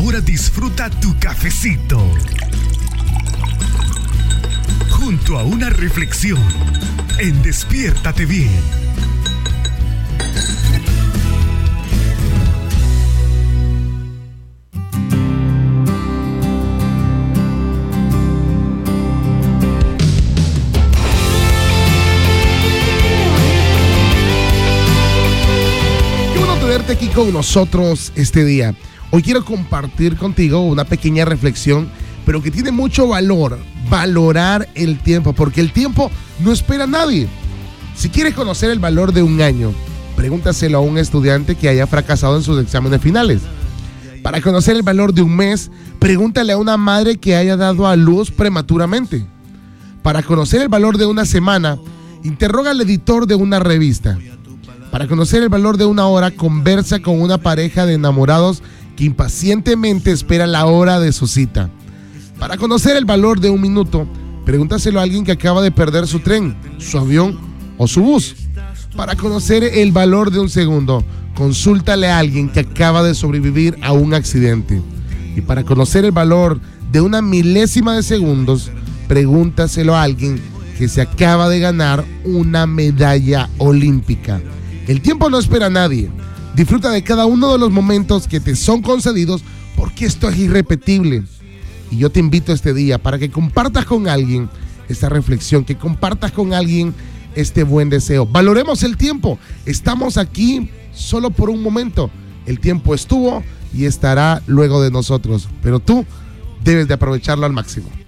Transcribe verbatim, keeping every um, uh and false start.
Ahora disfruta tu cafecito junto a una reflexión en Despiértate Bien. Qué bueno tenerte aquí con nosotros este día. Hoy quiero compartir contigo una pequeña reflexión, pero que tiene mucho valor. Valorar el tiempo, porque el tiempo no espera a nadie. Si quieres conocer el valor de un año, pregúntaselo a un estudiante que haya fracasado en sus exámenes finales. Para conocer el valor de un mes, pregúntale a una madre que haya dado a luz prematuramente. Para conocer el valor de una semana, interroga al editor de una revista. Para conocer el valor de una hora, conversa con una pareja de enamorados que impacientemente espera la hora de su cita. Para conocer el valor de un minuto, pregúntaselo a alguien que acaba de perder su tren, su avión o su bus. Para conocer el valor de un segundo, consúltale a alguien que acaba de sobrevivir a un accidente. Y para conocer el valor de una milésima de segundos, pregúntaselo a alguien que se acaba de ganar una medalla olímpica. El tiempo no espera a nadie. Disfruta de cada uno de los momentos que te son concedidos, porque esto es irrepetible. Y yo te invito este día para que compartas con alguien esta reflexión, que compartas con alguien este buen deseo. Valoremos el tiempo. Estamos aquí solo por un momento. El tiempo estuvo y estará luego de nosotros, pero tú debes de aprovecharlo al máximo.